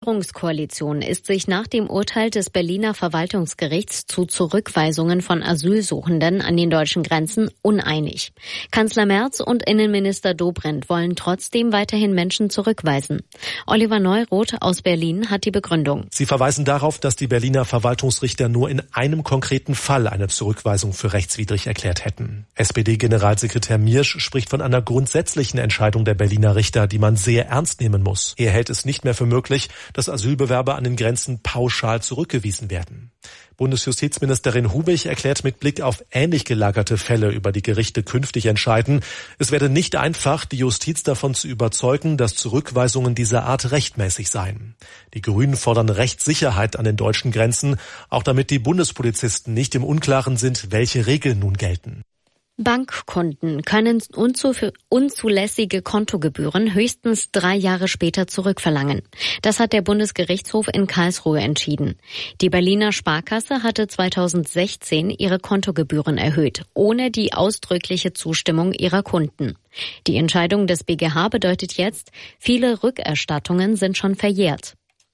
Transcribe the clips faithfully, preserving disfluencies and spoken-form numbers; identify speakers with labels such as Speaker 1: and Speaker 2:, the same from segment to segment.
Speaker 1: Regierungskoalition ist sich nach dem Urteil des Berliner Verwaltungsgerichts zu Zurückweisungen von Asylsuchenden an den deutschen Grenzen uneinig. Kanzler Merz und Innenminister Dobrindt wollen trotzdem weiterhin Menschen zurückweisen. Oliver Neuroth aus Berlin hat die Begründung.
Speaker 2: Sie verweisen darauf, dass die Berliner Verwaltungsrichter nur in einem konkreten Fall eine Zurückweisung für rechtswidrig erklärt hätten. S P D-Generalsekretär Miersch spricht von einer grundsätzlichen Entscheidung der Berliner Richter, die man sehr ernst nehmen muss. Er hält es nicht mehr für möglich, dass Asylbewerber an den Grenzen pauschal zurückgewiesen werden. Bundesjustizministerin Hubich erklärt mit Blick auf ähnlich gelagerte Fälle, über die Gerichte künftig entscheiden, es werde nicht einfach, die Justiz davon zu überzeugen, dass Zurückweisungen dieser Art rechtmäßig seien. Die Grünen fordern Rechtssicherheit an den deutschen Grenzen, auch damit die Bundespolizisten nicht im Unklaren sind, welche Regeln nun gelten.
Speaker 1: Bankkunden können unzulässige Kontogebühren höchstens drei Jahre später zurückverlangen. Das hat der Bundesgerichtshof in Karlsruhe entschieden. Die Berliner Sparkasse hatte zweitausendsechzehn ihre Kontogebühren erhöht, ohne die ausdrückliche Zustimmung ihrer Kunden. Die Entscheidung des B G H bedeutet jetzt, viele Rückerstattungen sind schon verjährt.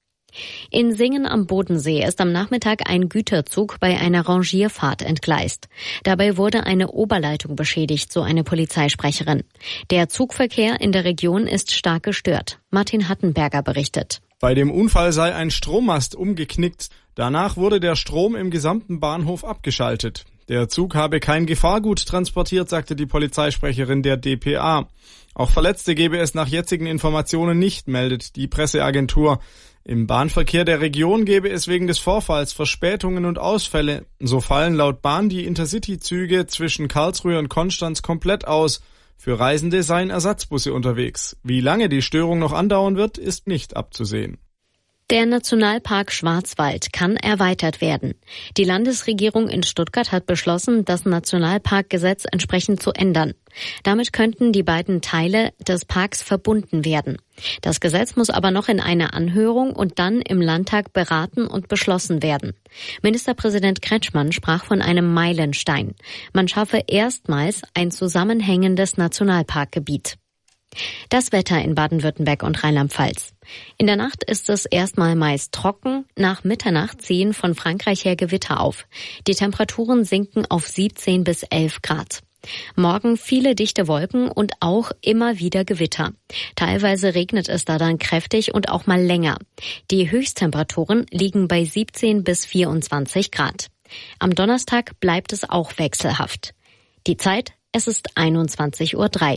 Speaker 1: In Singen am Bodensee ist am Nachmittag ein Güterzug bei einer Rangierfahrt entgleist. Dabei wurde eine Oberleitung beschädigt, so eine Polizeisprecherin. Der Zugverkehr in der Region ist stark gestört. Martin Hattenberger berichtet.
Speaker 3: Bei dem Unfall sei ein Strommast umgeknickt. Danach wurde der Strom im gesamten Bahnhof abgeschaltet. Der Zug habe kein Gefahrgut transportiert, sagte die Polizeisprecherin der D P A. Auch Verletzte gebe es nach jetzigen Informationen nicht, meldet die Presseagentur. Im Bahnverkehr der Region gäbe es wegen des Vorfalls Verspätungen und Ausfälle. So fallen laut Bahn die Intercity-Züge zwischen Karlsruhe und Konstanz komplett aus. Für Reisende seien Ersatzbusse unterwegs. Wie lange die Störung noch andauern wird, ist nicht abzusehen.
Speaker 1: Der Nationalpark Schwarzwald kann erweitert werden. Die Landesregierung in Stuttgart hat beschlossen, das Nationalparkgesetz entsprechend zu ändern. Damit könnten die beiden Teile des Parks verbunden werden. Das Gesetz muss aber noch in einer Anhörung und dann im Landtag beraten und beschlossen werden. Ministerpräsident Kretschmann sprach von einem Meilenstein. Man schaffe erstmals ein zusammenhängendes Nationalparkgebiet. Das Wetter in Baden-Württemberg und Rheinland-Pfalz. In der Nacht ist es erstmal meist trocken. Nach Mitternacht ziehen von Frankreich her Gewitter auf. Die Temperaturen sinken auf siebzehn bis elf Grad. Morgen viele dichte Wolken und auch immer wieder Gewitter. Teilweise regnet es da dann kräftig und auch mal länger. Die Höchsttemperaturen liegen bei siebzehn bis vierundzwanzig Grad. Am Donnerstag bleibt es auch wechselhaft. Die Zeit, es ist einundzwanzig Uhr drei.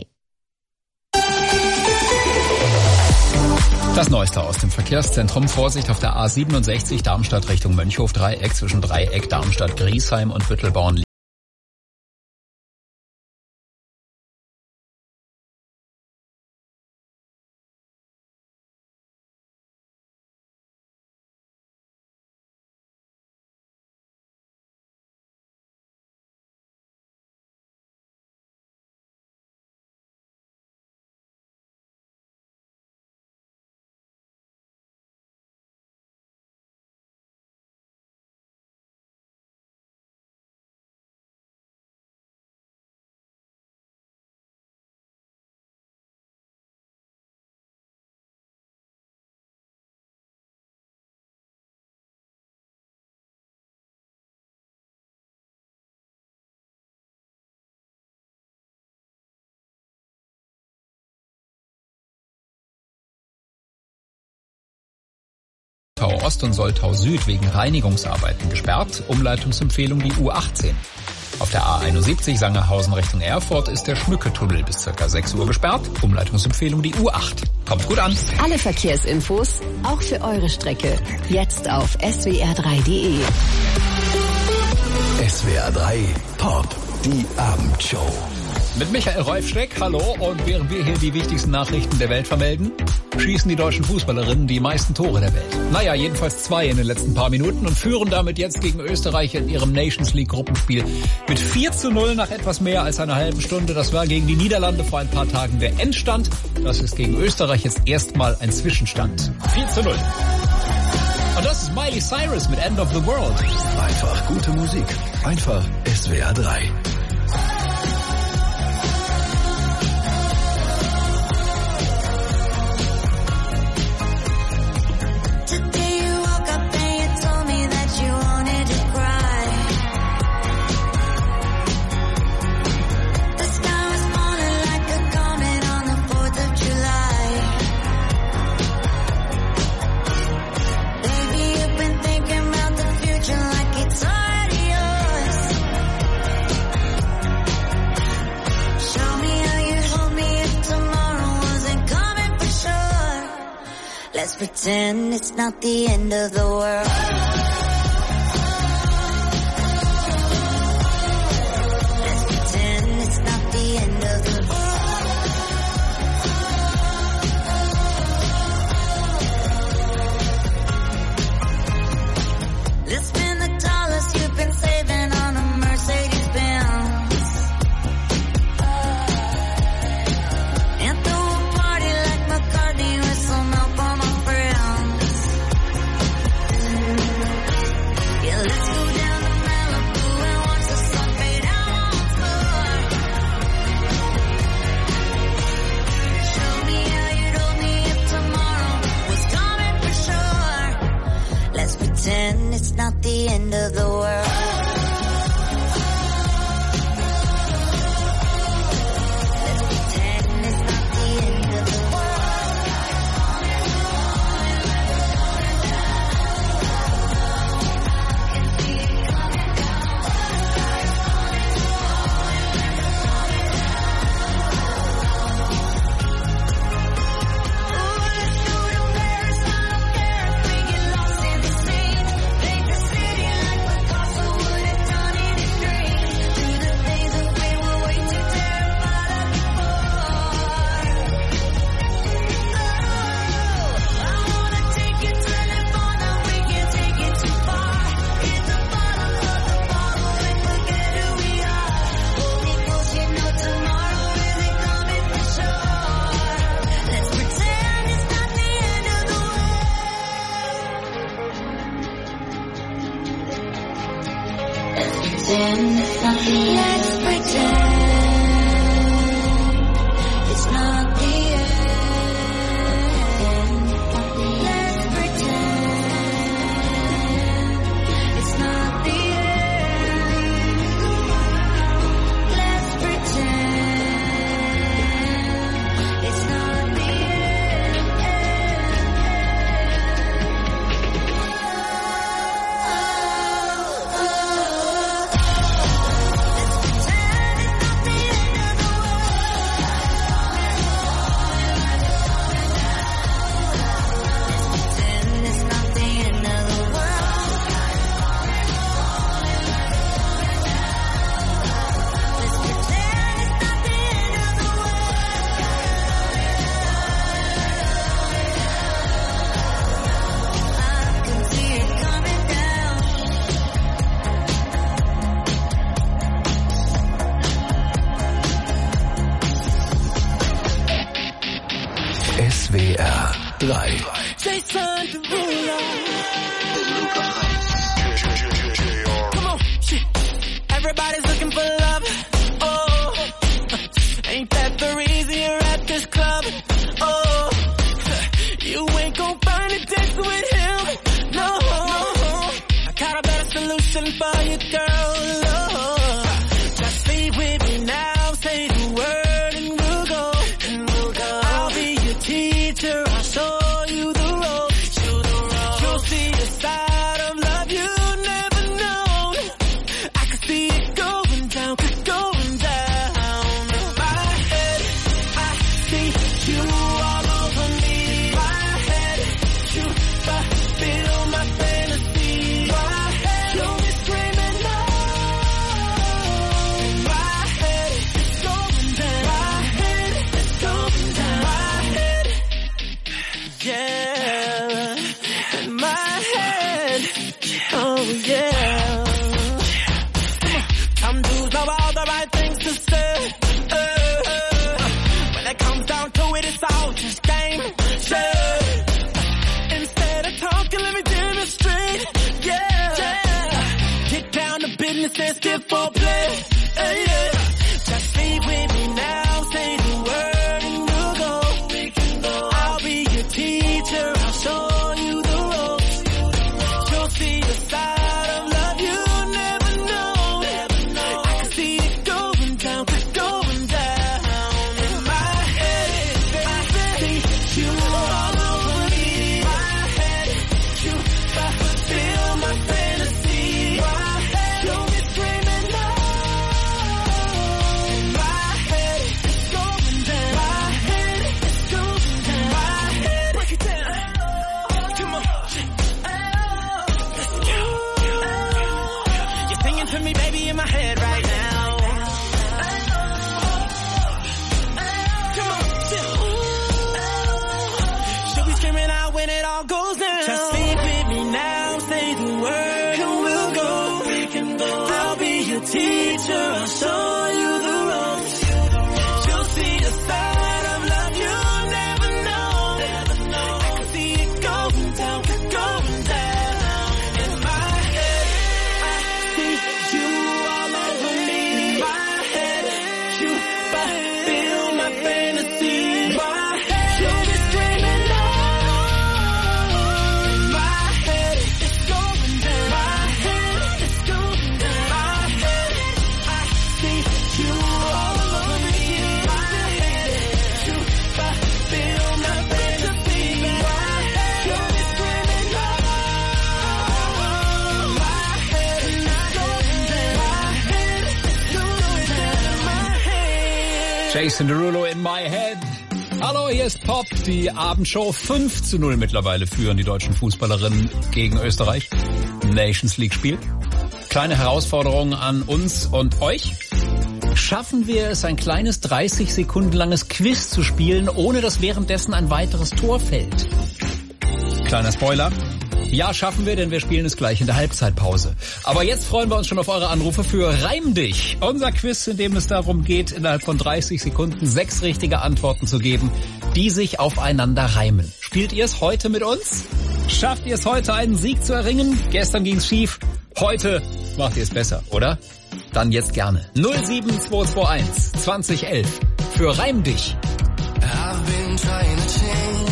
Speaker 4: Das Neueste aus dem Verkehrszentrum. Vorsicht auf der A siebenundsechzig Darmstadt Richtung Mönchhof-Dreieck zwischen Dreieck, Darmstadt, Griesheim und Büttelborn. Soltau Ost und Soltau Süd wegen Reinigungsarbeiten gesperrt. Umleitungsempfehlung die U achtzehn. Auf der A einundsiebzig Sangerhausen Richtung Erfurt ist der Schmücke-Tunnel bis ca. sechs Uhr gesperrt. Umleitungsempfehlung die U acht. Kommt gut an.
Speaker 5: Alle Verkehrsinfos, auch für eure Strecke, jetzt auf s w r drei punkt d e.
Speaker 6: S W R drei Pop, die Abendshow.
Speaker 4: Mit Michael Reufsteck, hallo, und während wir hier die wichtigsten Nachrichten der Welt vermelden, schießen die deutschen Fußballerinnen die meisten Tore der Welt. Naja, jedenfalls zwei in den letzten paar Minuten und führen damit jetzt gegen Österreich in ihrem Nations League Gruppenspiel mit vier zu null nach etwas mehr als einer halben Stunde. Das war gegen die Niederlande vor ein paar Tagen der Endstand. Das ist gegen Österreich jetzt erstmal ein Zwischenstand. vier zu null. Und das ist Miley Cyrus mit End of the World.
Speaker 6: Einfach gute Musik. Einfach S W R drei.
Speaker 7: Let's pretend it's not the end of the world. Let's pretend it's not the end of the world. Let's spend the dollars you've been saving on a Mercedes Benz. And throw a party like McCartney with some help from my friends. Yeah, let's go down to Malibu and watch the sun fade out on the floor. Show me how you told me if tomorrow was coming for sure. Let's pretend it's not the end of the world. Let's pretend it's not the end of the world. Ooh, let's go to Paris, I don't care if we get lost in the scene. Paint the city like Picasso would have done in his dreams. Through the days of pain we're way too terrified of before. Oh, I wanna take you to Nirvana, we can't take it too far. Hit the bottom of the bottle and forget who we are. Hold me close, you know tomorrow isn't coming for sure. Let's pretend it's not the end of the world. Let's pretend it's not the end. Let's pretend it's not the end. Let's pretend it's not the end. Let's pretend it's not the Pretend it's not the end of the world. Let's pretend it's not the end of the world. I can see it coming down.
Speaker 6: S W R drei.
Speaker 8: Jason Derulo. Come on, shit. Everybody's looking for love. Oh, ain't that the reason you're at this club? Oh, you ain't gon' find a date with him. No, I got a better solution for you, girl. Oh, just stay with me now. Say the word and we'll go. And we'll go. I'll be your teacher. I'll show you the road. Show the road. You'll see a side of love you never known. I can see it going down, going down. My head, I see you all over me. My head, you fulfill my fantasy. My head, you'll be screaming no. My head is going down. My head is going down. My head, yeah. And my head, oh yeah. Some dudes know all the right things to say. Uh, when it comes down to it, it's all just game. Yeah. Instead of talking, let me demonstrate. Yeah. yeah. Get down to business and skip for play. Uh, yeah. Just stay with me now. Say the word and we'll go. We can go. I'll be your teacher. I'll show you the road. Sing with me now, say the word, and we'll go. We can go. I'll be your teacher, I'll show you the ropes. You'll see a side of love you'll never know. Never know. I can see it going down, going down. In my head, I see you all over me. In my head, you fulfill my fantasy. In my head, you'll be screaming no. In my head, it's going down. My head, it's going down. My head, I see you all over me. In my head, you fulfill my fantasy. In my head, you'll be screaming no. My head, it's going down. My head, it's going down. My head.
Speaker 4: Jason Derulo in my head. Hallo, hier ist Pop, die Abendshow. fünf zu null mittlerweile führen die deutschen Fußballerinnen gegen Österreich. Nations League Spiel. Kleine Herausforderung an uns und euch. Schaffen wir es, ein kleines dreißig Sekunden langes Quiz zu spielen, ohne dass währenddessen ein weiteres Tor fällt? Kleiner Spoiler. Ja, schaffen wir, denn wir spielen es gleich in der Halbzeitpause. Aber jetzt freuen wir uns schon auf eure Anrufe für Reim dich. Unser Quiz, in dem es darum geht, innerhalb von dreißig Sekunden sechs richtige Antworten zu geben, die sich aufeinander reimen. Spielt ihr es heute mit uns? Schafft ihr es heute, einen Sieg zu erringen? Gestern ging's schief. Heute macht ihr es besser, oder? Dann jetzt gerne. null sieben zwei zwei eins zwanzig elf für Reim dich.
Speaker 8: I've been trying to change,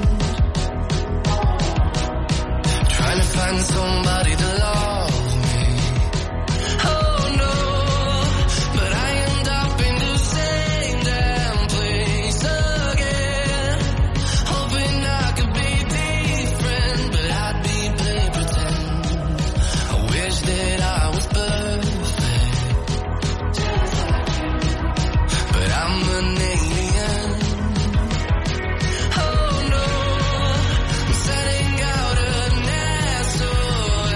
Speaker 8: trying to find somebody to love me. Oh no, but I end up in the same damn place again. Hoping I could be different, but I'd be playing pretend. I wish that I was perfect, but I'm an alien. Oh no, I'm setting out a nest so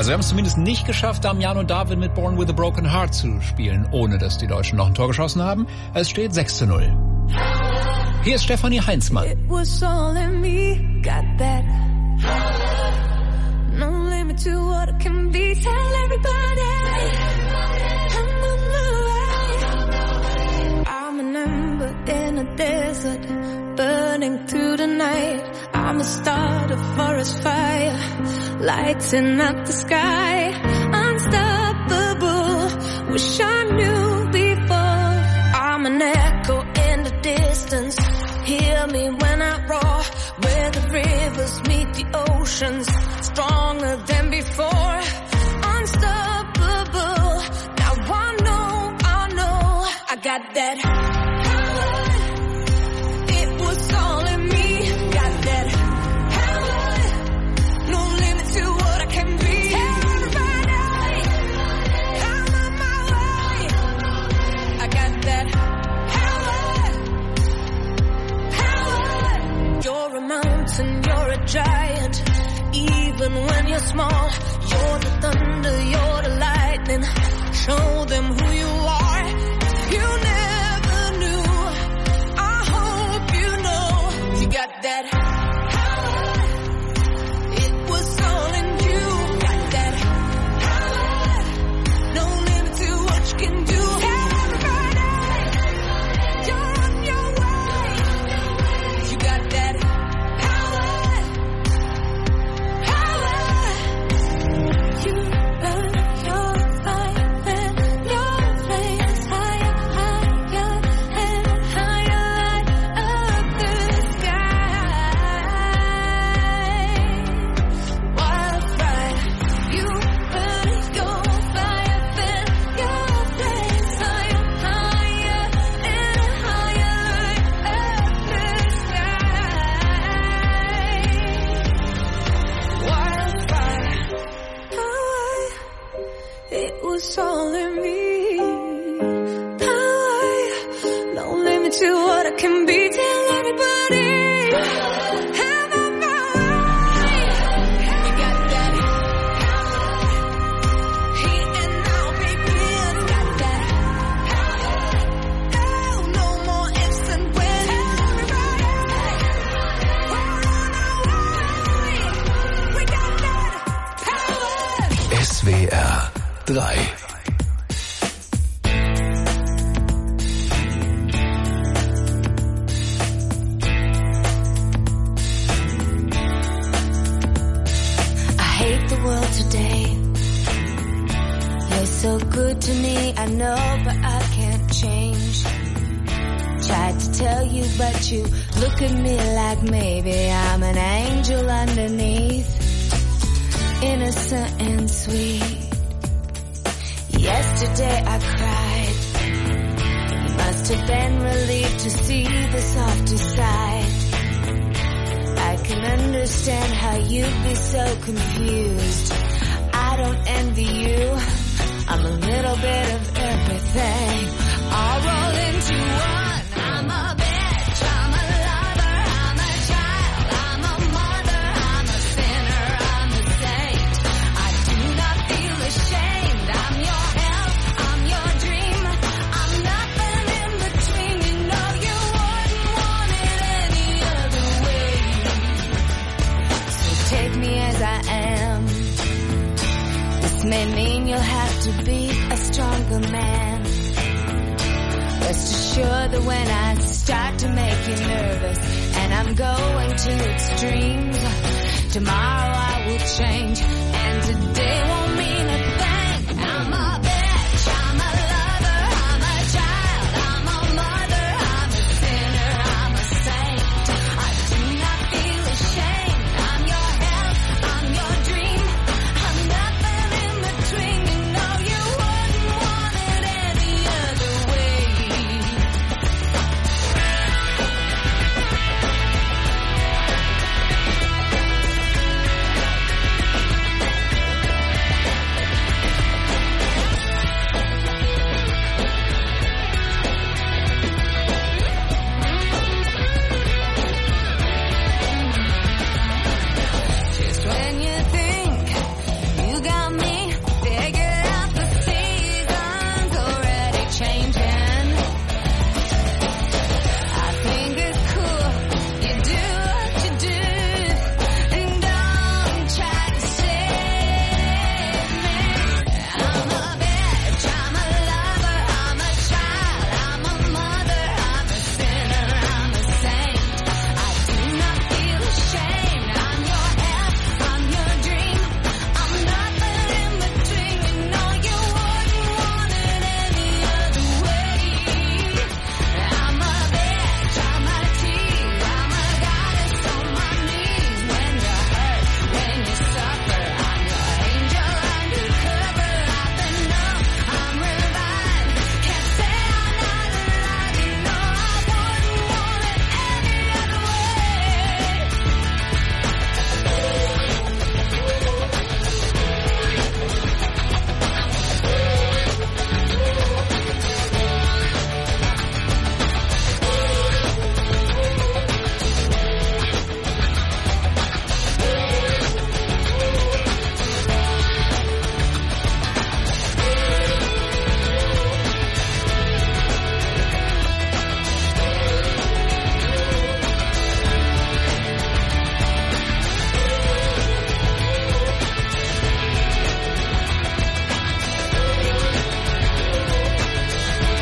Speaker 4: Also wir haben es zumindest nicht geschafft, Damiano David mit Born with a Broken Heart zu spielen, ohne dass die Deutschen noch ein Tor geschossen haben. Es steht sechs zu null. Hier ist Stefanie Heinzmann.
Speaker 7: It was all in me, got that. No limit to what it can be. Tell everybody I'm on my way. I'm an ember in a desert, burning through the night. I'm a start, a forest fire, lighting up the sky. Unstoppable, wish I knew before. I'm an echo in the distance, hear me when I roar. Where the rivers meet the oceans, stronger than before. Unstoppable, now I know, I know, I got that power. It was all in me, got that power. No limit to what I can be. Tell everybody I'm on my way. I got that power, power. You're a mountain, you're a giant. Even when you're small, you're the thunder, you're the lightning. Show them who you are. You never knew. I hope you know you got that power. It was all in you. Got that power. No limit to what you can do. Tell everybody you're on your way. You got that power. You burn your fire and your flames higher, higher and higher up the sky. Wildfire, you burn your fire and your flames higher, higher and higher up the sky. Wildfire. Power, it was all in me. Power, no limit to what I can be. Tell everybody I'm on my way. You got that power. Here and now, baby, I got that power. Oh, no more ifs and whens. Tell everybody we're on our way. We got that power.
Speaker 6: S W R drei.
Speaker 7: I hate the world today. You're so good to me, I know, but I can't change. Tried to tell you, but you look at me like maybe I'm an angel underneath. Innocent and sweet. Yesterday I cried. You must have been relieved to see the softer side. I can understand how you'd be so confused. I don't envy you. I'm a little bit of everything. All roll into one. I'm a bitch, I'm a lover, I'm a child, I'm a mother, I'm a sinner, I'm a saint. I do not feel ashamed. I'm your help, I'm your dream. I'm nothing in between. You know you wouldn't want it any other way. So take me as I am. This may mean you'll have to be a stronger man. Rest assured that when I start to make you nervous and I'm going to extremes, tomorrow I will change and today won't mean a thing. I'm a bitch, I'm a lover, I'm a child, I'm a mother, I'm a sinner, I'm a saint. I do not feel ashamed. I'm your help, I'm your dream. I'm nothing in between. You know you wouldn't want it any other way.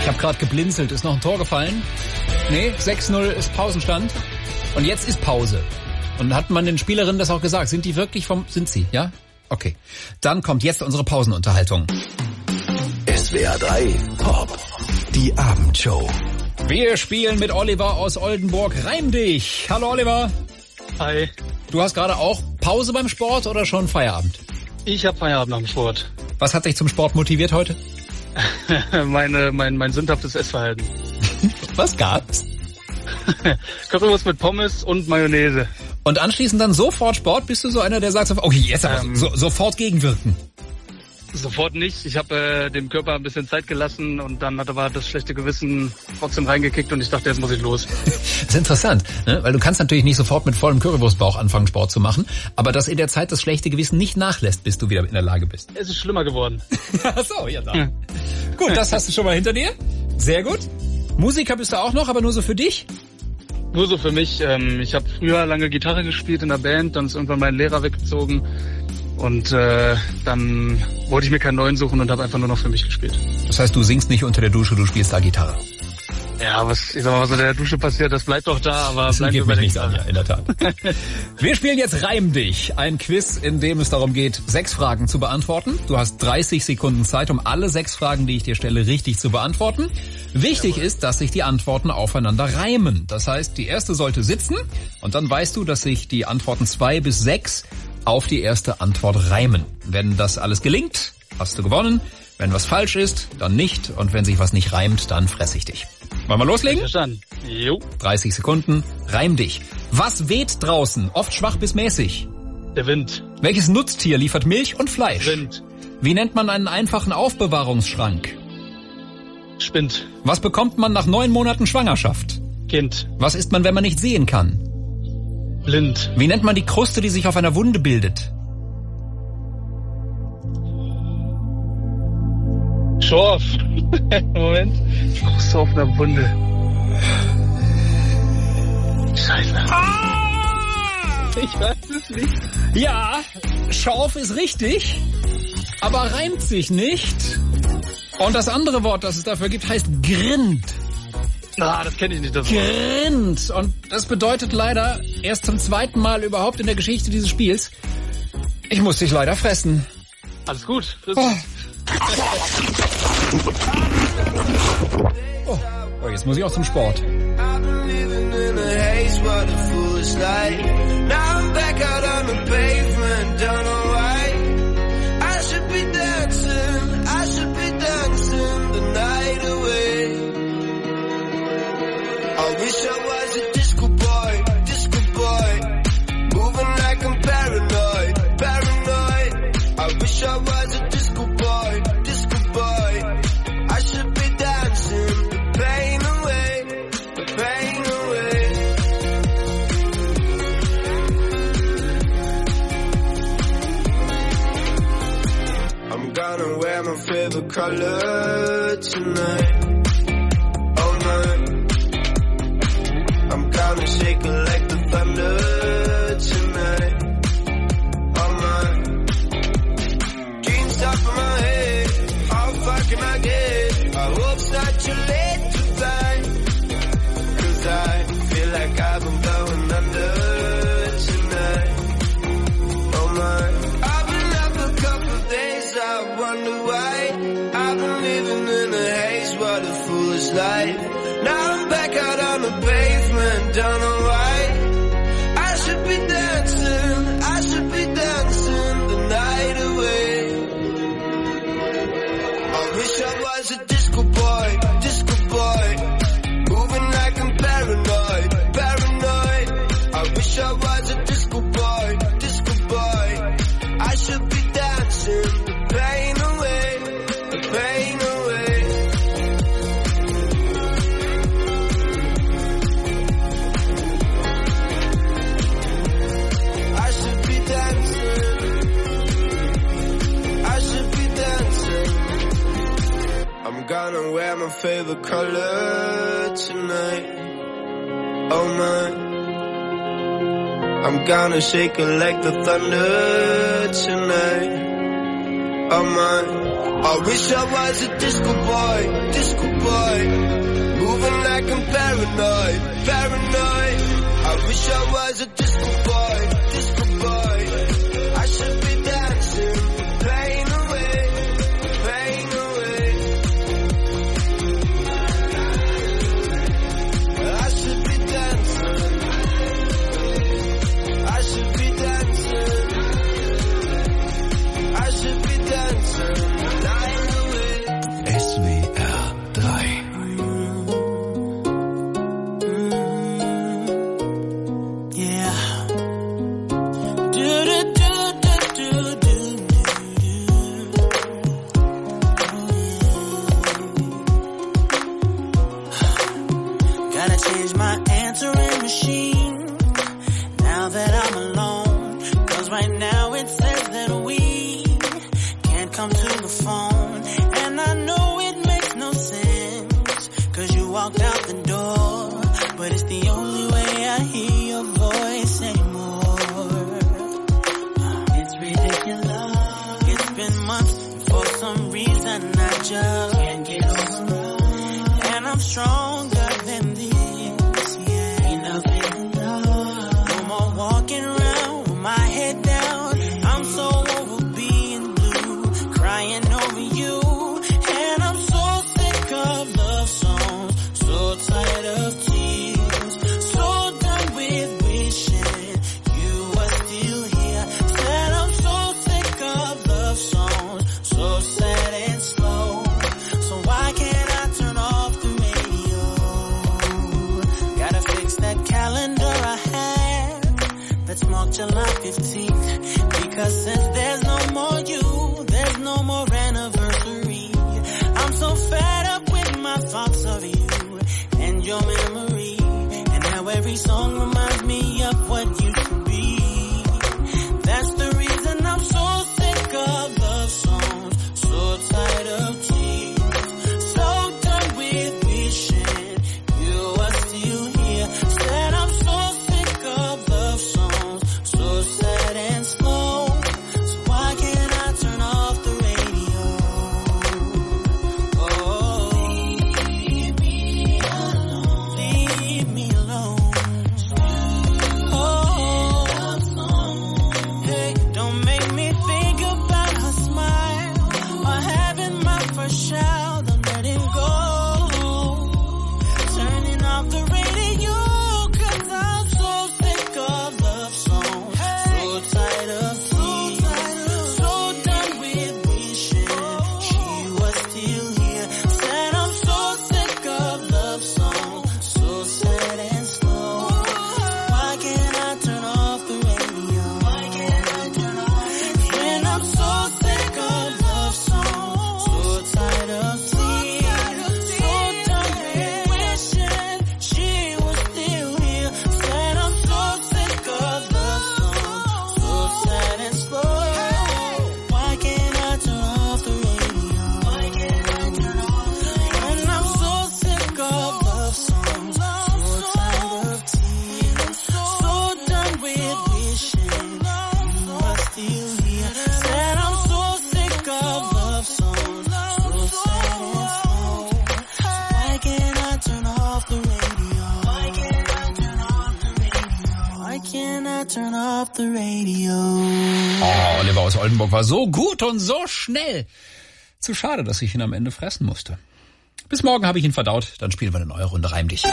Speaker 4: Ich habe gerade geblinzelt. Ist noch ein Tor gefallen? Nee, sechs null ist Pausenstand. Und jetzt ist Pause. Und hat man den Spielerinnen das auch gesagt? Sind die wirklich vom... Sind sie, ja? Okay. Dann kommt jetzt unsere Pausenunterhaltung.
Speaker 6: S W R drei Pop. Die Abendshow.
Speaker 4: Wir spielen mit Oliver aus Oldenburg. Reim dich. Hallo Oliver.
Speaker 9: Hi.
Speaker 4: Du hast gerade auch Pause beim Sport oder schon Feierabend?
Speaker 9: Ich habe Feierabend nach dem Sport.
Speaker 4: Was hat dich zum Sport motiviert heute?
Speaker 9: Meine, mein, mein sündhaftes Essverhalten.
Speaker 4: Was gab's?
Speaker 9: Currywurst mit Pommes und Mayonnaise.
Speaker 4: Und anschließend dann sofort Sport? Bist du so einer, der sagt, okay, jetzt aber
Speaker 9: Ähm,
Speaker 4: so, sofort gegenwirken?
Speaker 9: Sofort nicht. Ich habe äh, dem Körper ein bisschen Zeit gelassen und dann hat aber das schlechte Gewissen trotzdem reingekickt und ich dachte, jetzt muss ich los.
Speaker 4: Das ist interessant, ne? Weil du kannst natürlich nicht sofort mit vollem Currywurstbauch anfangen, Sport zu machen, aber dass in der Zeit das schlechte Gewissen nicht nachlässt, bis du wieder in der Lage bist.
Speaker 9: Es ist schlimmer geworden.
Speaker 4: Ach so, ja dann. Gut, das hast du schon mal hinter dir. Sehr gut. Musiker bist du auch noch, aber nur so für dich?
Speaker 9: Nur so für mich. Ähm, ich habe früher lange Gitarre gespielt in der Band, dann ist irgendwann mein Lehrer weggezogen und äh, dann wollte ich mir keinen neuen suchen und habe einfach nur noch für mich gespielt.
Speaker 4: Das heißt, du singst nicht unter der Dusche, du spielst da Gitarre.
Speaker 9: Ja, was ich sag mal, was unter der Dusche passiert, das bleibt doch da, aber
Speaker 4: Das
Speaker 9: bleibt
Speaker 4: geht
Speaker 9: über
Speaker 4: mich
Speaker 9: der
Speaker 4: nicht an,
Speaker 9: Gitarre.
Speaker 4: ja, in der Tat. Wir spielen jetzt Reim dich, ein Quiz, in dem es darum geht, sechs Fragen zu beantworten. Du hast dreißig Sekunden Zeit, um alle sechs Fragen, die ich dir stelle, richtig zu beantworten. Wichtig ist, dass sich die Antworten aufeinander reimen. Das heißt, die erste sollte sitzen und dann weißt du, dass sich die Antworten zwei bis sechs auf die erste Antwort reimen. Wenn das alles gelingt, hast du gewonnen. Wenn was falsch ist, dann nicht. Und wenn sich was nicht reimt, dann fress ich dich. Wollen wir loslegen?
Speaker 9: Verstanden. Jo.
Speaker 4: dreißig Sekunden, reim dich. Was weht draußen? Oft schwach bis mäßig.
Speaker 9: Der Wind.
Speaker 4: Welches Nutztier liefert Milch und Fleisch?
Speaker 9: Wind.
Speaker 4: Wie nennt man einen einfachen Aufbewahrungsschrank?
Speaker 9: Spind.
Speaker 4: Was bekommt man nach neun Monaten Schwangerschaft?
Speaker 9: Kind.
Speaker 4: Was isst man, wenn man nicht sehen kann?
Speaker 9: Blind.
Speaker 4: Wie nennt man die Kruste, die sich auf einer Wunde bildet?
Speaker 9: Schorf. Moment. Kruste auf einer Wunde. Scheiße. Ich weiß es nicht.
Speaker 4: Ja, Schorf ist richtig, aber reimt sich nicht. Und das andere Wort, das es dafür gibt, heißt Grind.
Speaker 9: Na, das kenne ich nicht, das Wort.
Speaker 4: Grind. Und das bedeutet leider erst zum zweiten Mal überhaupt in der Geschichte dieses Spiels, ich muss dich leider fressen.
Speaker 9: Alles gut.
Speaker 4: Oh. Oh. Oh, jetzt muss ich auch zum Sport.
Speaker 10: I wish I was a disco boy, disco boy, moving like I'm paranoid, paranoid. I wish I was a disco boy, disco boy. I should be dancing the pain away, the pain away. I'm gonna wear my favorite color tonight. Oh my. I'm gonna shake it like the thunder tonight. Oh my. Dreams top of my head. How far can I get? I hope it's not too late to find. Cause I feel like I've been going under tonight. Oh my. I've been up a couple of days, I wonder why. I've been living in a haze, what a foolish life. Now I'm back out on the pavement, don't know why. I should be dancing, I should be dancing the night away. I wish I was a disco boy, disco boy, moving like I'm paranoid, paranoid. I wish I was a disco boy, disco boy. I should be dancing the pain away, the pain away. I'm gonna wear my favorite color tonight. Oh my. I'm gonna shake it like the thunder tonight. Oh my. I wish I was a disco boy, disco boy, paranoid, paranoid. I wish I was a disco boy, disco boy. I should be dancing, playing away, playing away. I should be dancing, I should be dancing, I should be dancing, lying away.
Speaker 6: S W R drei.
Speaker 4: Oh, Oliver aus Oldenburg war so gut und so schnell. Zu schade, dass ich ihn am Ende fressen musste. Bis morgen habe ich ihn verdaut, dann spielen wir eine neue Runde Reim dich.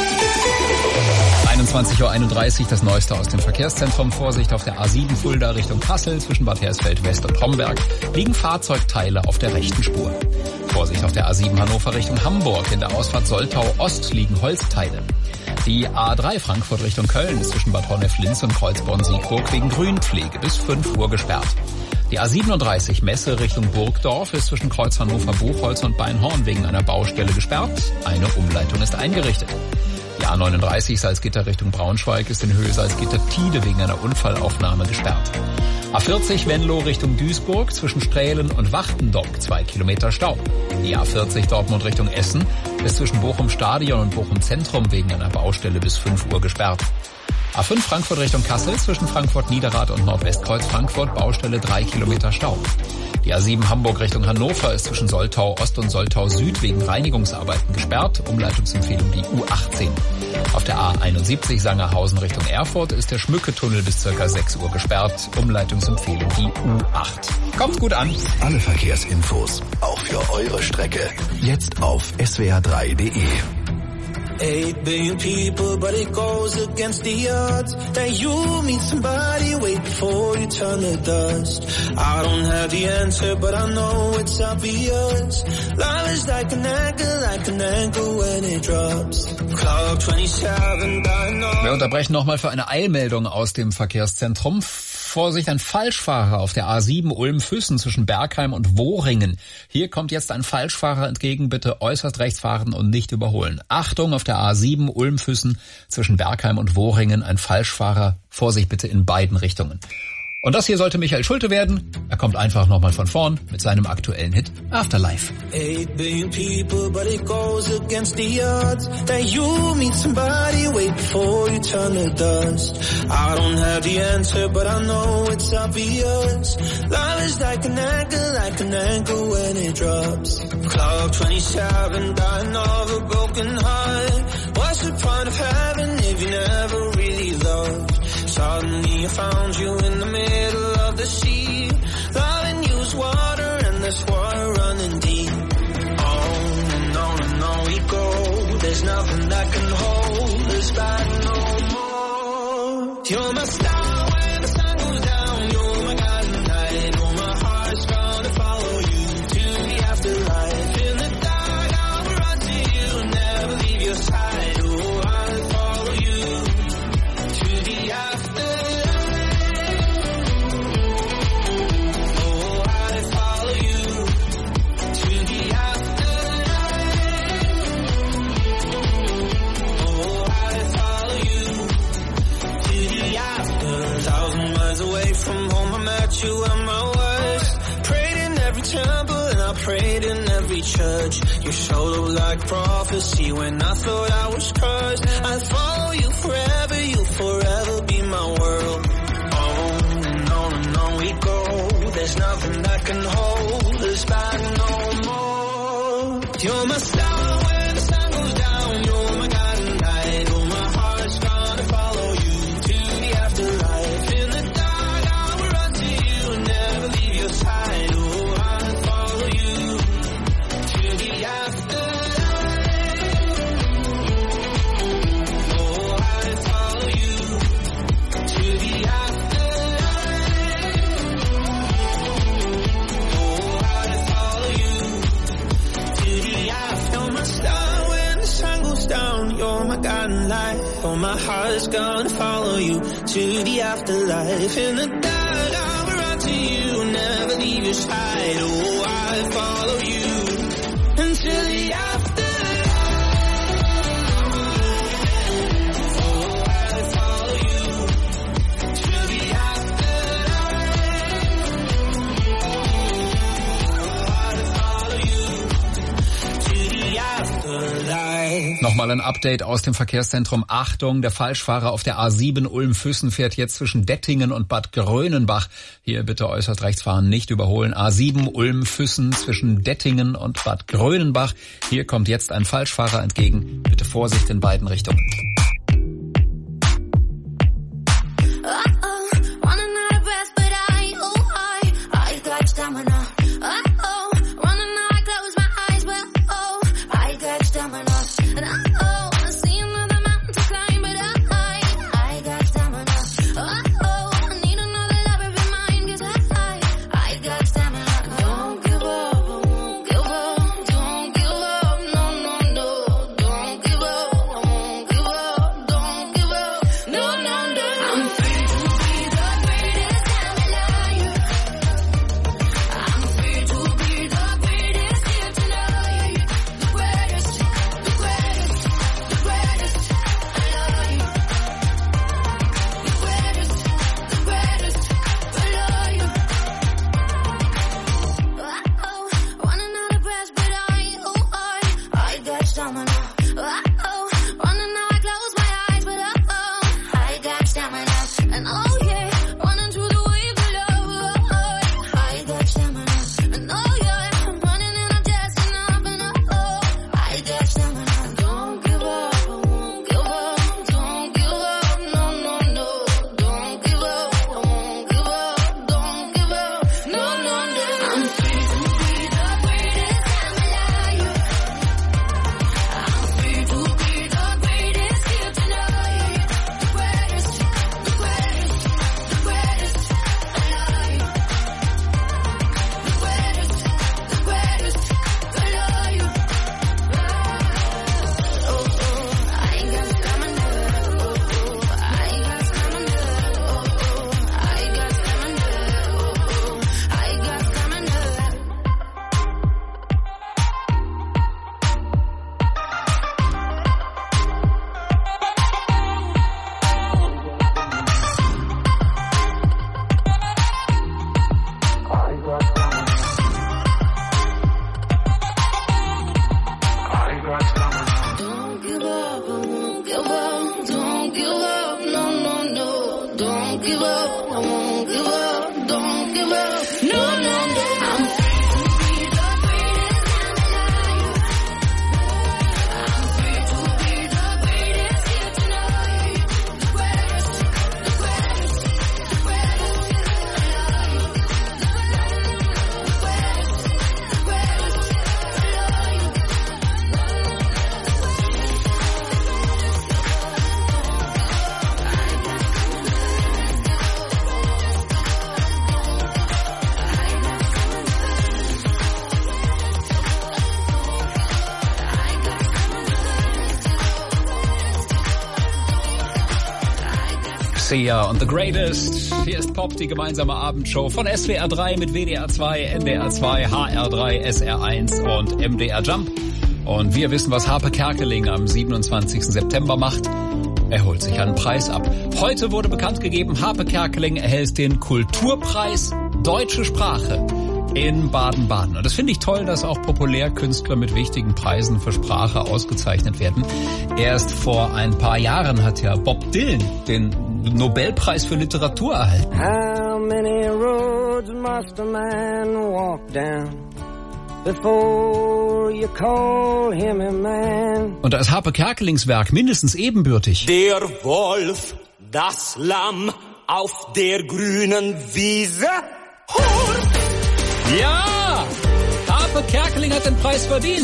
Speaker 4: einundzwanzig Uhr einunddreißig, das Neueste aus dem Verkehrszentrum. Vorsicht auf der A sieben Fulda Richtung Kassel zwischen Bad Hersfeld West und Homberg liegen Fahrzeugteile auf der rechten Spur. Vorsicht auf der A sieben Hannover Richtung Hamburg. In der Ausfahrt Soltau Ost liegen Holzteile. Die A drei Frankfurt Richtung Köln ist zwischen Bad Honnef-Linz und Kreuzborn-Siegburg wegen Grünpflege bis fünf Uhr gesperrt. Die A siebenunddreißig Messe Richtung Burgdorf ist zwischen Kreuz Hannover-Buchholz und Beinhorn wegen einer Baustelle gesperrt. Eine Umleitung ist eingerichtet. Die A neununddreißig Salzgitter Richtung Braunschweig ist in Höhe Salzgitter-Tide wegen einer Unfallaufnahme gesperrt. A vierzig Venlo Richtung Duisburg zwischen Strählen und Wachtendorf zwei Kilometer Stau. Die A vierzig Dortmund Richtung Essen ist zwischen Bochum Stadion und Bochum Zentrum wegen einer Baustelle bis fünf Uhr gesperrt. A fünf Frankfurt Richtung Kassel zwischen Frankfurt Niederrad und Nordwestkreuz Frankfurt Baustelle drei Kilometer Stau. Die A sieben Hamburg Richtung Hannover ist zwischen Soltau Ost und Soltau Süd wegen Reinigungsarbeiten gesperrt. Umleitungsempfehlung die U achtzehn. Auf der A einundsiebzig Sangerhausen Richtung Erfurt ist der Schmücke-Tunnel bis ca. sechs Uhr gesperrt. Umleitungsempfehlung die U acht. Kommt gut an.
Speaker 6: Alle Verkehrsinfos, auch für eure Strecke, jetzt auf S W R drei Punkt D E.
Speaker 10: Eight billion people, but it goes against the odds that you meet somebody, wait before you turn to dust. I don't have the answer, but I know it's obvious. Love is like an anchor, like an anchor when it drops. Clock twenty-seven, I know.
Speaker 4: Wir unterbrechen nochmal für eine Eilmeldung aus dem Verkehrszentrum. Vorsicht, ein Falschfahrer auf der A sieben Ulm-Füssen zwischen Bergheim und Wohringen. Hier kommt jetzt ein Falschfahrer entgegen, bitte äußerst rechts fahren und nicht überholen. Achtung, auf der A sieben Ulm-Füssen zwischen Bergheim und Wohringen ein Falschfahrer. Vorsicht bitte in beiden Richtungen. Und das hier sollte Michael Schulte werden. Er kommt einfach nochmal von vorn mit seinem aktuellen Hit Afterlife.
Speaker 10: Eight billion people, but it goes against the odds that you meet somebody, wait before you turn to dust. I don't have the answer, but I know it's obvious. Love is like an anchor, like an anchor when it drops. Clock twenty-seven, dying of a broken heart. What's the point of having if you never really loved? Suddenly I found you in the middle of the sea. Loving you is water and there's water running deep. On and on and on we go. There's nothing that can hold us back no more. You're my star when the sun goes down. You're my guiding light. Oh, my heart's gonna follow you to the afterlife. In the dark I will run to you, never leave your side. Oh, I'll follow you to the afterlife. From home I met you at my worst. Prayed in every temple and I prayed in every church. You showed up like prophecy when I thought I was cursed. I'll follow you forever, you'll forever be my world. On and on and on we go. There's nothing that can hold us back no more. You're my star when the sun goes down. You're my guiding light. Oh, my heart's gonna follow you to the afterlife. In the side, oh, I'll follow you to the afterlife. Oh, I'll follow you to the afterlife. Oh, I'll follow you to the afterlife. You're my star when the sun goes down. You're my guiding light. Oh, my heart's gonna follow you to the afterlife. In the dark, I'll run to you, never leave your side. Oh, I'll follow you until the afterlife. Oh, I'll follow you to the afterlife. Oh, I'll follow you to the afterlife.
Speaker 4: Nochmal ein Update aus dem Verkehrszentrum. Achtung, der Falschfahrer auf der A sieben Ulm-Füssen fährt jetzt zwischen Dettingen und Bad Grönenbach. Hier bitte äußerst rechts fahren, nicht überholen. A sieben Ulm-Füssen zwischen Dettingen und Bad Grönenbach. Hier kommt jetzt ein Falschfahrer entgegen. Bitte Vorsicht in beiden Richtungen.
Speaker 7: give up, I won't give up, don't give up. No, no, no. I'm
Speaker 4: Sia und The Greatest. Hier ist Pop, die gemeinsame Abendshow von S W R drei mit W D R zwei, N D R zwei, H R drei, S R eins und M D R Jump. Und wir wissen, was Harpe Kerkeling am siebenundzwanzigsten September macht. Er holt sich einen Preis ab. Heute wurde bekannt gegeben, Harpe Kerkeling erhält den Kulturpreis Deutsche Sprache in Baden-Baden. Und das finde ich toll, dass auch Populärkünstler mit wichtigen Preisen für Sprache ausgezeichnet werden. Erst vor ein paar Jahren hat ja Bob Dylan den Nobelpreis für Literatur erhalten.
Speaker 11: How many roads must a man walk down before you call him a man?
Speaker 4: Und da ist Harpe Kerkelings Werk mindestens ebenbürtig.
Speaker 12: Der Wolf, das Lamm auf der grünen Wiese. Hurr!
Speaker 4: Ja! Harpe Kerkeling hat den Preis verdient.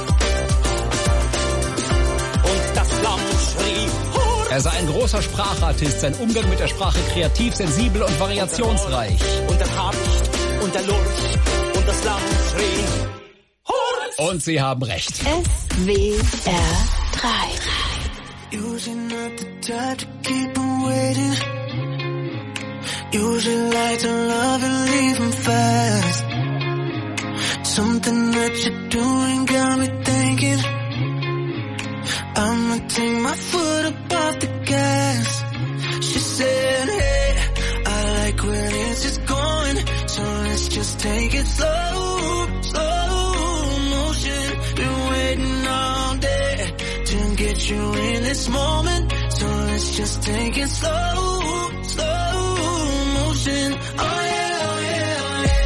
Speaker 12: Und das Lamm schrie, Hurr!
Speaker 4: Er sei ein großer Sprachartist, sein Umgang mit der Sprache kreativ, sensibel und variationsreich.
Speaker 12: Und der Habicht und der Lurch und das Lamm schrie, Hurr!
Speaker 4: Und sie haben recht.
Speaker 5: S W R drei.
Speaker 8: Usually not the type to keep him waiting. Usually like to love and leave him fast. Something that you're doing got me thinking I'ma take my foot up off the gas. She said, hey, I like when it's just going, so let's just take it slow, slow motion. Been waiting all day to get you in this moment, so let's just take it slow, slow motion. Oh yeah, oh yeah, oh yeah.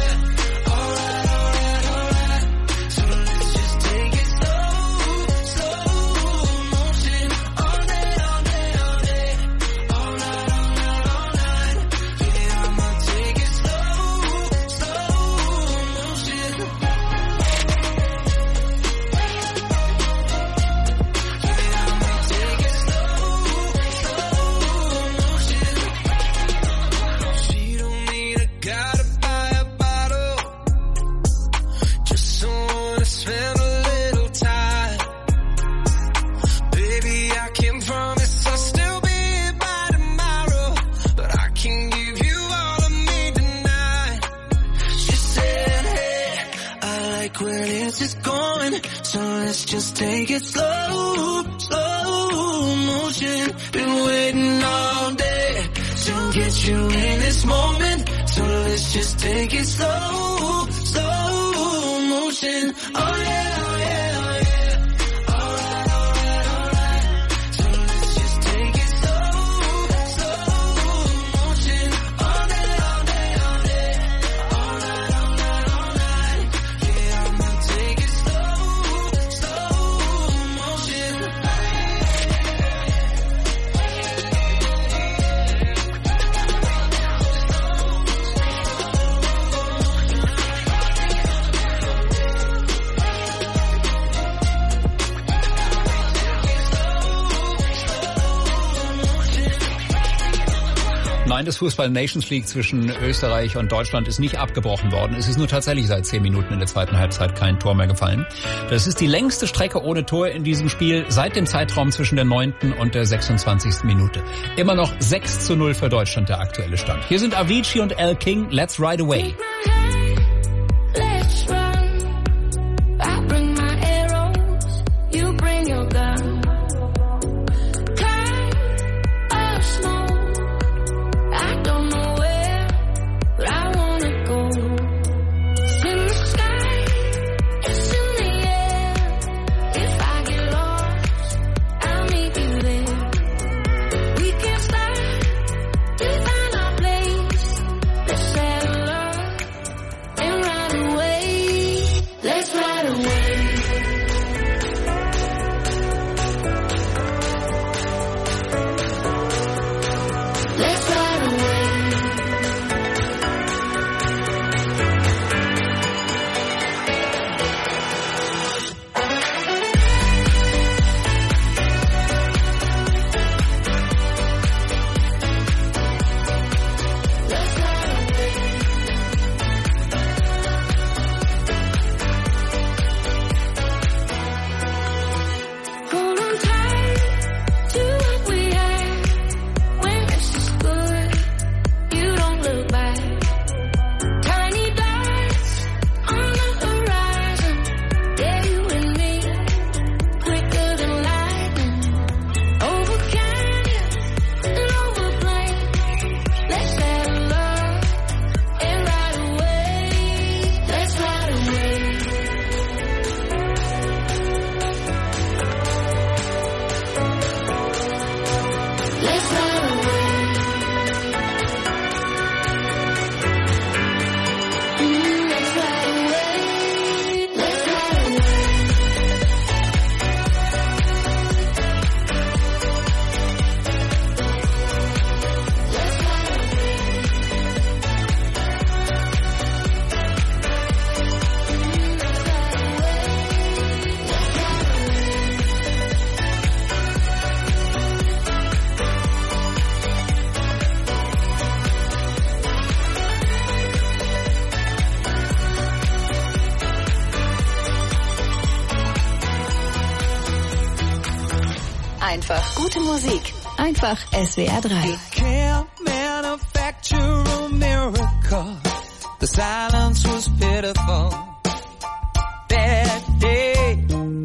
Speaker 8: Just take it slow, slow motion. Been waiting all day to get you in this moment, so let's just take it slow, slow motion. Oh yeah, oh yeah, oh yeah.
Speaker 4: Nein, das Fußball-Nations League zwischen Österreich und Deutschland ist nicht abgebrochen worden. Es ist nur tatsächlich seit zehn Minuten in der zweiten Halbzeit kein Tor mehr gefallen. Das ist die längste Strecke ohne Tor in diesem Spiel seit dem Zeitraum zwischen der neunten und der sechsundzwanzigsten Minute. Immer noch sechs zu null für Deutschland der aktuelle Stand. Hier sind Avicii und Elle King, Let's Ride Away.
Speaker 7: Let's run. I bring my arrows, you bring your gun. We can't stop to find our
Speaker 5: einfach gute Musik. Einfach S W R drei.
Speaker 8: Can't manufacture a miracle. The silence was pitiful that day.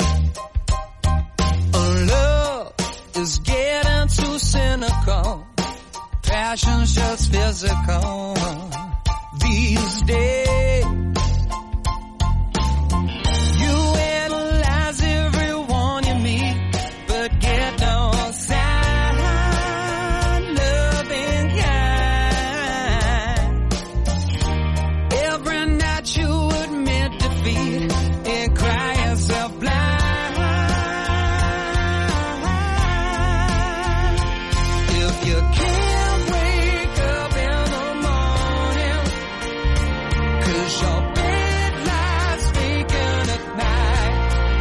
Speaker 8: Oh, love is getting too cynical. Passion's just physical these days. You analyze everyone you meet, but get no sign. Loving kind. Every night you admit defeat and cry yourself blind. If you can't wake up in the morning, 'cause your bed lies vacant at night.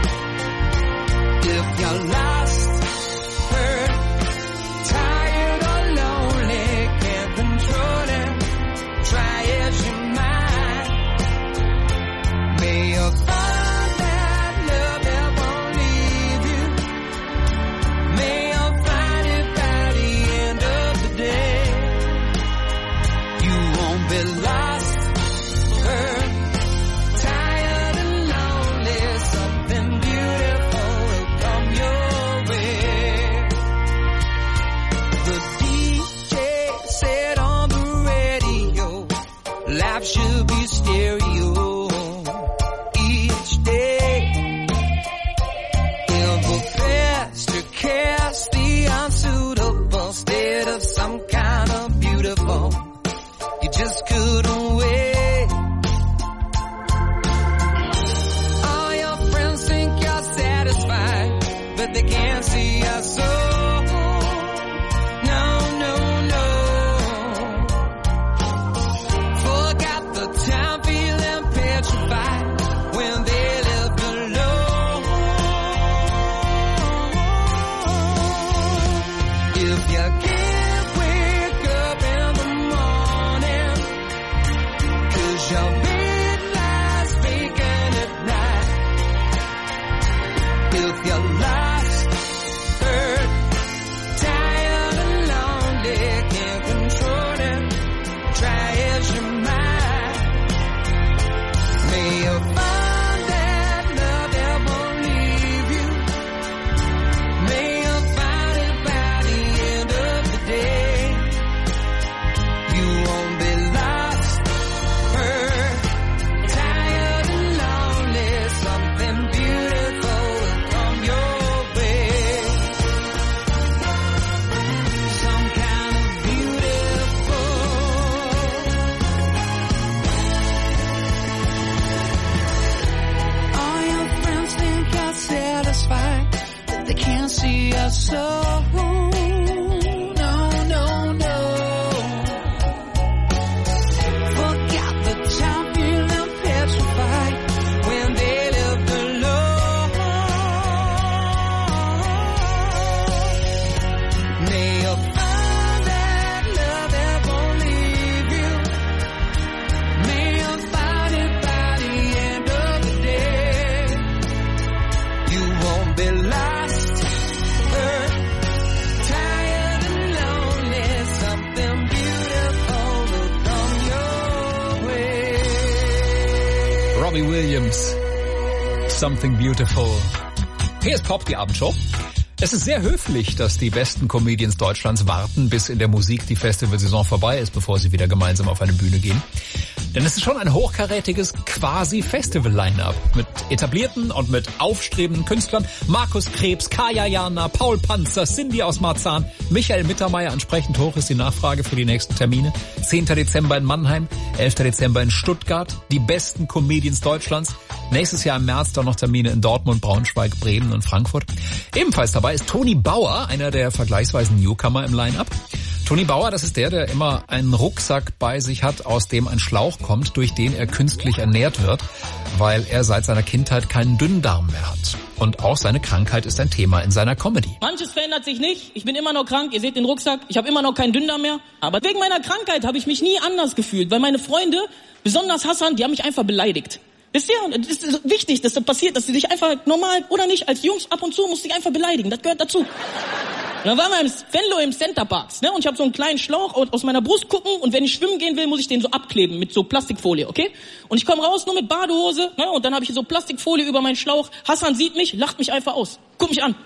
Speaker 8: If you're lost, hurt, tired or lonely, can't control it, try as you might. May you find that love that won't leave you. May you find it by the end of the day. You won't be lost, hurt, tired and lonely. Something beautiful will come your way. The D J said on the radio, life should be stereo each day. In the past to cast the unsuitable state of some kind of beautiful. You just couldn't wait. All your friends think you're satisfied, but they can't see your soul. No, no, no. Forgot the time feeling petrified when they left alone. If you can't wake up in the morning, 'cause your bed lies vacant at night. If you're lost, hurt, tired and lonely, can't control it, try as you might. May you find that love that won't leave you. May you find it by the end of the day. You won't be lost, hurt, tired and lonely. Something beautiful will come your way. Some kind of beautiful. All your friends think you're satisfied, but they can't see your soul. No, no, no. Forgot the time feeling petrified when they left alone. May you find that love that won't leave you. May you find it by the end of the day. You won't be lost, hurt, tired and lonely. Something beautiful will come your way.
Speaker 4: Robbie Williams, Something Beautiful. Hier ist Pop, die Abendshow. Es ist sehr höflich, dass die besten Comedians Deutschlands warten, bis in der Musik die Festivalsaison vorbei ist, bevor sie wieder gemeinsam auf eine Bühne gehen. Denn es ist schon ein hochkarätiges Quasi-Festival-Line-Up mit etablierten und mit aufstrebenden Künstlern. Markus Krebs, Kaya Jana, Paul Panzer, Cindy aus Marzahn, Michael Mittermeier. Entsprechend hoch ist die Nachfrage für die nächsten Termine. zehnter Dezember in Mannheim, elfter Dezember in Stuttgart. Die besten Comedians Deutschlands. Nächstes Jahr im März dann noch Termine in Dortmund, Braunschweig, Bremen und Frankfurt. Ebenfalls dabei ist Toni Bauer, einer der vergleichsweisen Newcomer im Line-Up. Toni Bauer, das ist der, der immer einen Rucksack bei sich hat, aus dem ein Schlauch kommt, durch den er künstlich ernährt wird, weil er seit seiner Kindheit keinen Dünndarm mehr hat. Und auch seine Krankheit ist ein Thema in seiner Comedy.
Speaker 13: Manches verändert sich nicht. Ich bin immer noch krank. Ihr seht den Rucksack. Ich habe immer noch keinen Dünndarm mehr. Aber wegen meiner Krankheit habe ich mich nie anders gefühlt, weil meine Freunde, besonders Hassan, die haben mich einfach beleidigt. Wisst ihr? Das ist wichtig, dass das passiert, dass sie dich einfach normal oder nicht, als Jungs ab und zu musst du dich einfach beleidigen. Das gehört dazu. Und dann waren wir im Venlo im Centerparks, ne? Und ich habe so einen kleinen Schlauch aus meiner Brust gucken und wenn ich schwimmen gehen will, muss ich den so abkleben mit so Plastikfolie, okay? Und ich komme raus nur mit Badehose, ne? Und dann habe ich so Plastikfolie über meinen Schlauch. Hassan sieht mich, lacht mich einfach aus. Guck mich an.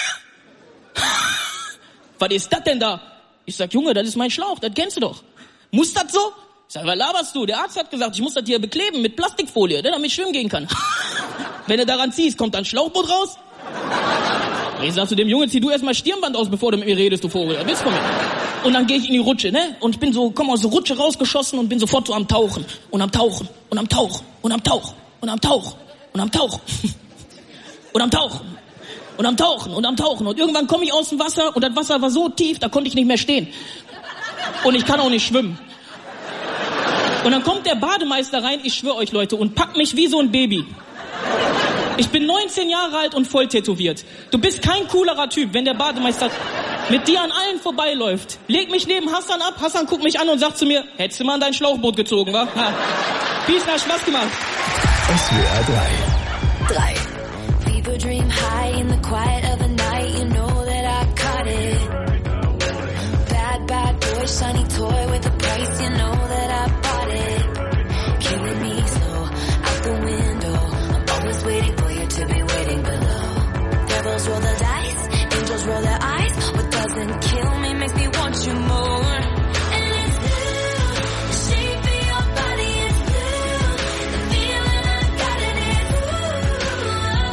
Speaker 13: Was ist das denn da? Ich sag, Junge, das ist mein Schlauch, das kennst du doch. Muss das so? Ich sag, was laberst du? Der Arzt hat gesagt, ich muss das hier bekleben mit Plastikfolie, damit ich schwimmen gehen kann. Wenn du daran ziehst, kommt dann Schlauchboot raus? Ich sag zu dem Junge, zieh du erstmal Stirnband aus, bevor du mit mir redest, du Vogel. Bist von mir. Und dann gehe ich in die Rutsche, ne? Und ich bin so, komm aus der Rutsche rausgeschossen und bin sofort so am Tauchen. Und am Tauchen. Und am Tauchen. Und am Tauchen. Und am Tauchen. Und am Tauchen. Und am Tauchen. Und am Tauchen. Und am Tauchen. Und irgendwann komme ich aus dem Wasser und das Wasser war so tief, da konnte ich nicht mehr stehen. Und ich kann auch nicht schwimmen. Und dann kommt der Bademeister rein, ich schwöre euch Leute, und packt mich wie so ein Baby. Ich bin neunzehn Jahre alt und voll tätowiert. Du bist kein coolerer Typ, wenn der Bademeister mit dir an allen vorbeiläuft. Leg mich neben Hassan ab, Hassan guckt mich an und sagt zu mir, hättest du mal an dein Schlauchboot gezogen, wa? Ha. Peace, hat Spaß gemacht.
Speaker 6: S W R drei.
Speaker 5: drei. Fever dream high in the quiet of the night, you know that I caught it. Bad, bad boy, shiny toy with a price, you know that I bought it. Killing me slow, out the window, I'm always waiting for you to be waiting below. Devils roll the dice, angels roll their eyes, what doesn't kill me makes me want you more. And it's blue, the shape of your body is blue, the feeling I got in it, ooh,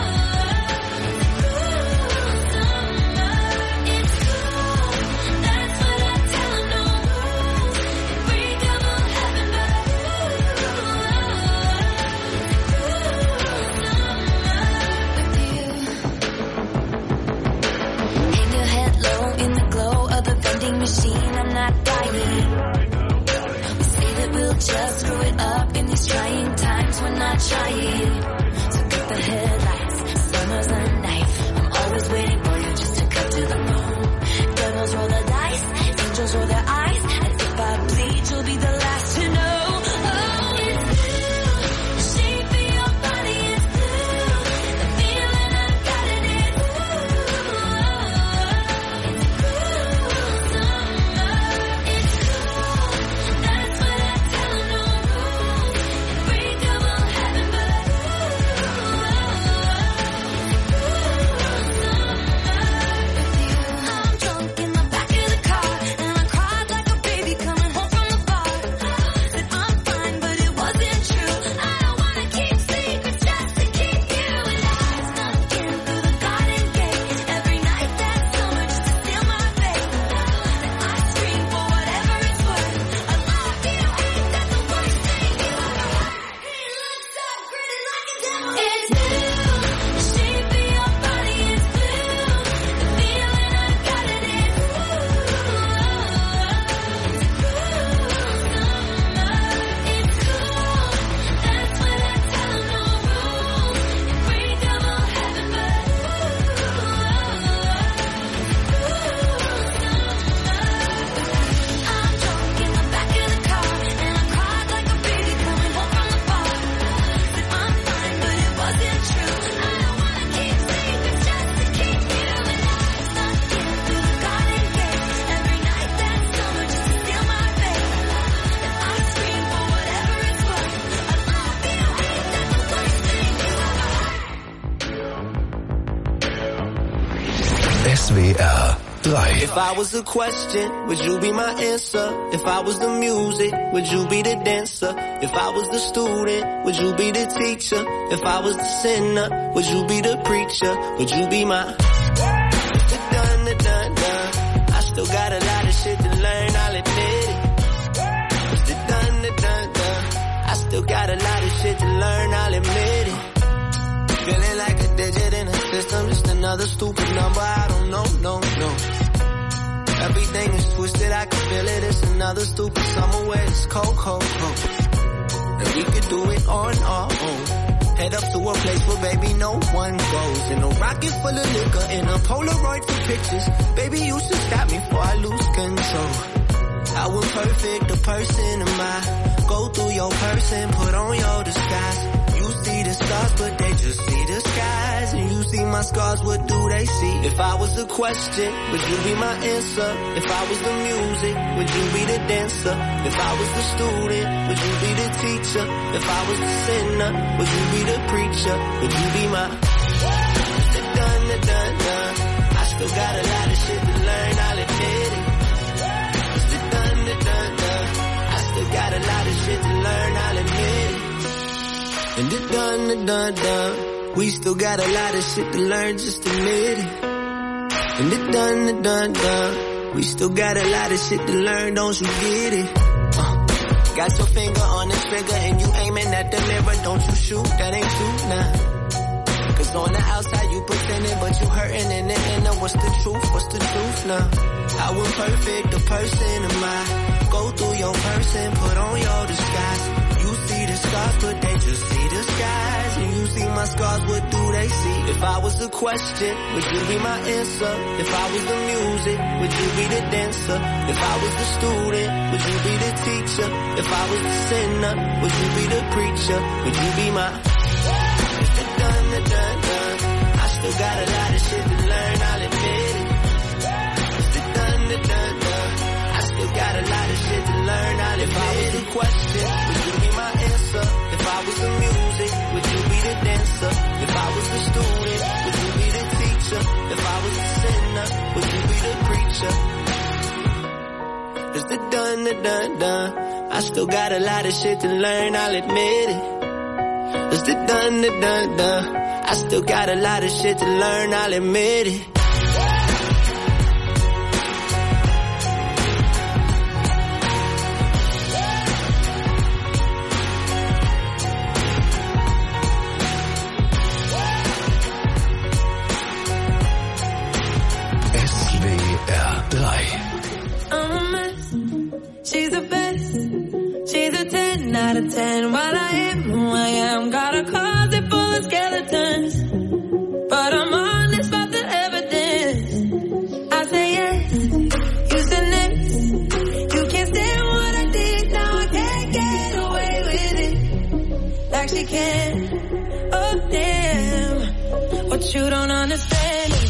Speaker 5: ooh, summer, it's cool, that's what I tell 'em, no rules, unbreakable heaven, but ooh, hang your head low in the glow of the vending machine, I'm not dying. We say that we'll just screw it up in these trying times, we're not trying. So cut the headlights, summer's a knife, I'm always waiting for you just to cut to the bone. Devils roll the dice, angels roll their eyes, and if I bleed, you'll be the last to know. Oh, it's blue, the shape of your body is blue, the feeling I got in it, ooh, it's cool, summer, it's cool, that's what I tell 'em, no rules, unbreakable heaven, but I'm drunk in the back of the car, and I cried like a baby coming home from the bar. Said I'm fine, but it wasn't true. I don't wanna keep secrets just to keep you alive. Snuck in through the garden gate every night that summer just to steal my faith. Then I scream for whatever it's worth. I love you, ain't that the worst thing you ever heard? He looks so gritty like a devil. It's blue, the shape of your body is blue, the feeling I got in it, ooh, it's cool, summer, it's cool, that's what I tell 'em, no rules, unbreakable heaven, but I'm drunk in the back of the car, and I cried like a baby coming home from the bar. Said I'm fine, but it wasn't true. I don't wanna keep secrets just to keep you alive. Snuck in through the garden gate every night that summer just to steal my faith. Then I scream for whatever it's worth. I love you, ain't that the worst thing you ever heard?
Speaker 6: S W R drei.
Speaker 10: If I was a question, would you be my answer? If I was the music, would you be the dancer? If I was the student, would you be the teacher? If I was the sinner, would you be the preacher? Would you be my dun dun dun dun? I still got a lot of shit to learn, I'll admit it. Dun dun dun dun. I still got a lot of shit to learn, I'll admit it. Feeling like a digit in a system, just another stupid number, I don't know, no, no. Everything is twisted, I can feel it, it's another stupid summer where it's cold, cold, cold. And we could do it on our own. Head up to a place where baby no one goes. In a rocket full of liquor, in a Polaroid for pictures. Baby you should stop me before I lose control. How imperfect a person am I? Go through your person, put on your disguise. Used stars, but they just see the skies. And you see my scars, what do they see? If I was the question, would you be my answer? If I was the music, would you be the dancer? If I was the student, would you be the teacher? If I was the sinner, would you be the preacher? Would you be my dun dun dun dun? I still got a lot of shit to learn, I'll admit it. Dun dun dun dun. I still got a lot of shit to learn, I'll admit it. And the dun dun dun dun. We still got a lot of shit to learn, just admit it. And the dun dun dun dun. We still got a lot of shit to learn, don't you get it? Uh, got your finger on the trigger and you aiming at the mirror, don't you shoot, that ain't true, nah. Cause on the outside you pretending, but you hurting in the inner. What's the truth, what's the truth now? How imperfect a person am I? Go through your person, put on your disguise. You see the stars, but they just see the skies. And you see my scars, what do they see? If I was the question, would you be my answer? If I was the music, would you be the dancer? If I was the student, would you be the teacher? If I was the sinner, would you be the preacher? Would you be my dun dun dun dun? I still got a lot of shit to learn, I'll admit it. Dun dun dun dun. I still got a lot of shit to learn, I'll admit it. If I was the question, would you be my answer? If I was the music, would you be the dancer? If I was the student, would you be the teacher? If I was the sinner, would you be the preacher? It's the dun dun dun dun. I still got a lot of shit to learn, I'll admit it. It's the dun dun dun dun. I still got a lot of shit to learn, I'll admit it.
Speaker 6: S W R drei.
Speaker 7: I'm a mess. She's the best. She's a ten out of ten. While I am who I am, got a closet full of skeletons. But I'm honest about the evidence. I say yes, you said next. You can't stand what I did, now I can't get away with it. Like she can. Oh damn, what you don't understand is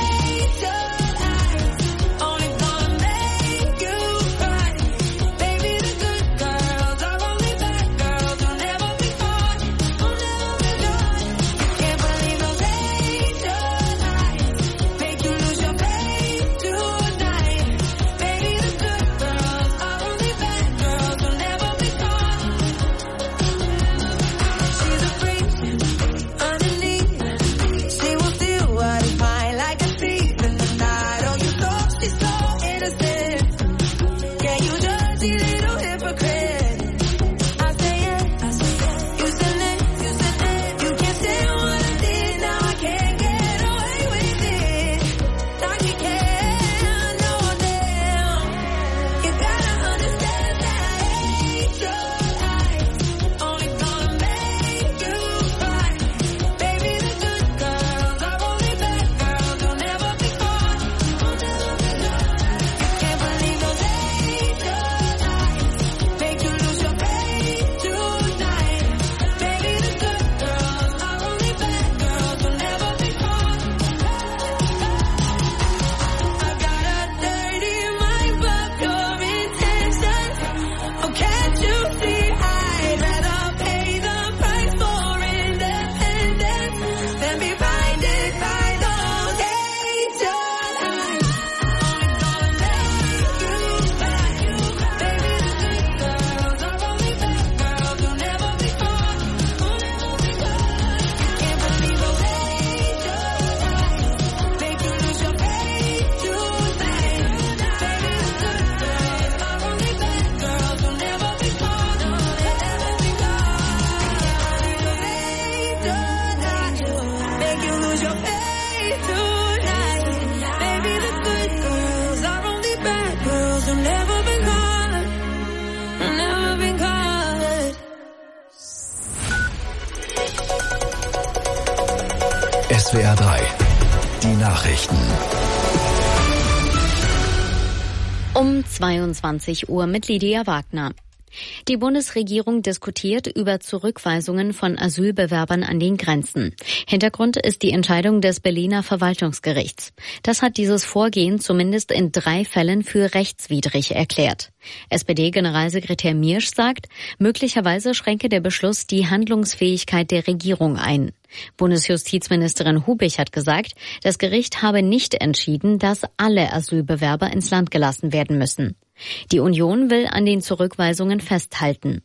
Speaker 6: S W R drei. Die Nachrichten.
Speaker 1: Um zweiundzwanzig Uhr mit Lydia Wagner. Die Bundesregierung diskutiert über Zurückweisungen von Asylbewerbern an den Grenzen. Hintergrund ist die Entscheidung des Berliner Verwaltungsgerichts. Das hat dieses Vorgehen zumindest in drei Fällen für rechtswidrig erklärt. S P D-Generalsekretär Miersch sagt, möglicherweise schränke der Beschluss die Handlungsfähigkeit der Regierung ein. Bundesjustizministerin Hubich hat gesagt, das Gericht habe nicht entschieden, dass alle Asylbewerber ins Land gelassen werden müssen. Die Union will an den Zurückweisungen festhalten.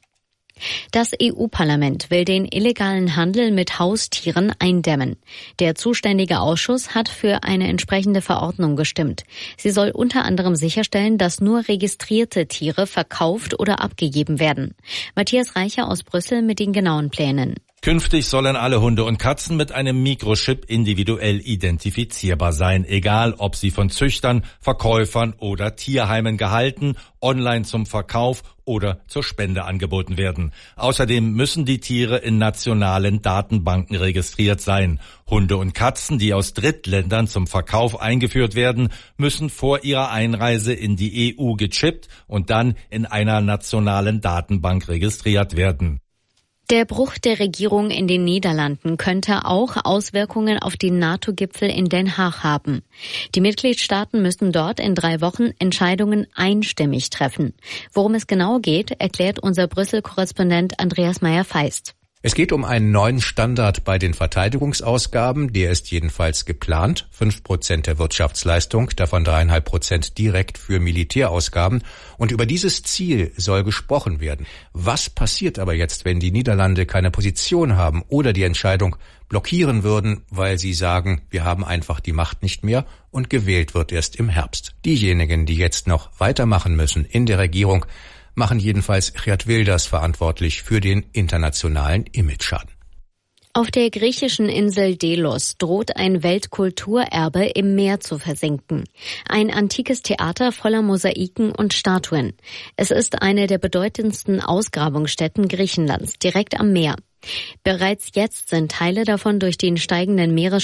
Speaker 1: Das E U-Parlament will den illegalen Handel mit Haustieren eindämmen. Der zuständige Ausschuss hat für eine entsprechende Verordnung gestimmt. Sie soll unter anderem sicherstellen, dass nur registrierte Tiere verkauft oder abgegeben werden. Matthias Reicher aus Brüssel mit den genauen Plänen.
Speaker 14: Künftig sollen alle Hunde und Katzen mit einem Mikrochip individuell identifizierbar sein, egal ob sie von Züchtern, Verkäufern oder Tierheimen gehalten, online zum Verkauf oder zur Spende angeboten werden. Außerdem müssen die Tiere in nationalen Datenbanken registriert sein. Hunde und Katzen, die aus Drittländern zum Verkauf eingeführt werden, müssen vor ihrer Einreise in die E U gechippt und dann in einer nationalen Datenbank registriert werden.
Speaker 1: Der Bruch der Regierung in den Niederlanden könnte auch Auswirkungen auf den NATO-Gipfel in Den Haag haben. Die Mitgliedstaaten müssen dort in drei Wochen Entscheidungen einstimmig treffen. Worum es genau geht, erklärt unser Brüssel-Korrespondent Andreas Meyer-Feist.
Speaker 15: Es geht um einen neuen Standard bei den Verteidigungsausgaben. Der ist jedenfalls geplant. Fünf Prozent der Wirtschaftsleistung, davon dreieinhalb Prozent direkt für Militärausgaben. Und über dieses Ziel soll gesprochen werden. Was passiert aber jetzt, wenn die Niederlande keine Position haben oder die Entscheidung blockieren würden, weil sie sagen, wir haben einfach die Macht nicht mehr und gewählt wird erst im Herbst? Diejenigen, die jetzt noch weitermachen müssen in der Regierung, machen jedenfalls Geert Wilders verantwortlich für den internationalen Imageschaden.
Speaker 1: Auf der griechischen Insel Delos droht ein Weltkulturerbe im Meer zu versinken. Ein antikes Theater voller Mosaiken und Statuen. Es ist eine der bedeutendsten Ausgrabungsstätten Griechenlands, direkt am Meer. Bereits jetzt sind Teile davon durch den steigenden Meeresspiegel